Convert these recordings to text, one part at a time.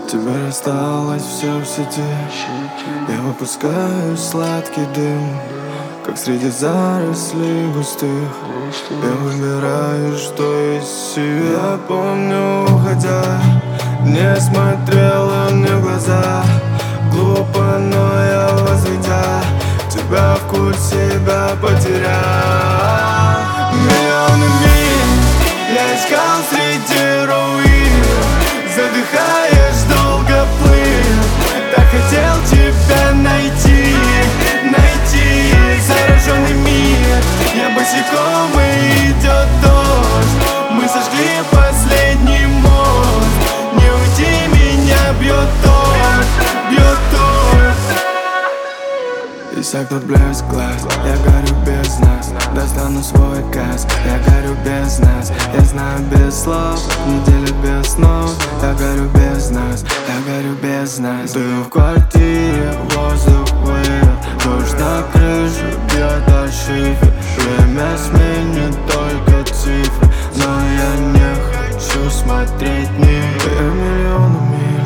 Теперь осталось все в сети. Я выпускаю сладкий дым, как среди зарослей густых. Я выбираю, что из себя. Я помню, уходя, не смотрела мне в глаза. Глупо, но я, возведя тебя в курс, себя потерял. Миллионы миль я искал среди руин, задыхаясь, долго плыл. Так хотел тебя найти, найти. Зараженный мир, я босиком, и идет дождь. Мы сожгли последний мост. Не уйти, меня бьет торт, бьет торт. Иссякнут блеск глаз, я горю без нас. Достану свой газ, я горю без нас. Я знаю без слов, неделя без снов. Я горю без нас, я горю без нас. Ты в квартире, воздух плывет, дождь на крышу бьет о шифер. Время сменит только цифры, но я не хочу смотреть мир. Я миллионы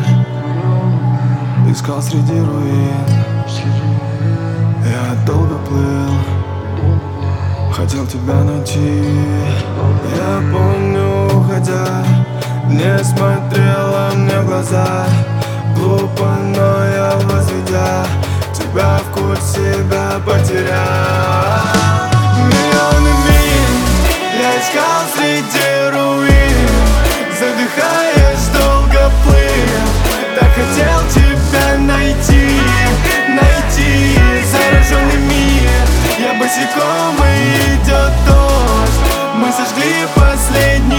миль искал среди руин. Я долго плыл, хотел тебя найти. Я помню, уходя, не смотрела мне в глаза. Глупо, но я, возведя тебя в курс, себя потерял. Миллионы миль я искал среди руин, задыхаясь, долго плыл. Так хотел тебя найти, найти. Зараженный мир, я босиком, и идет дождь. Мы сожгли последний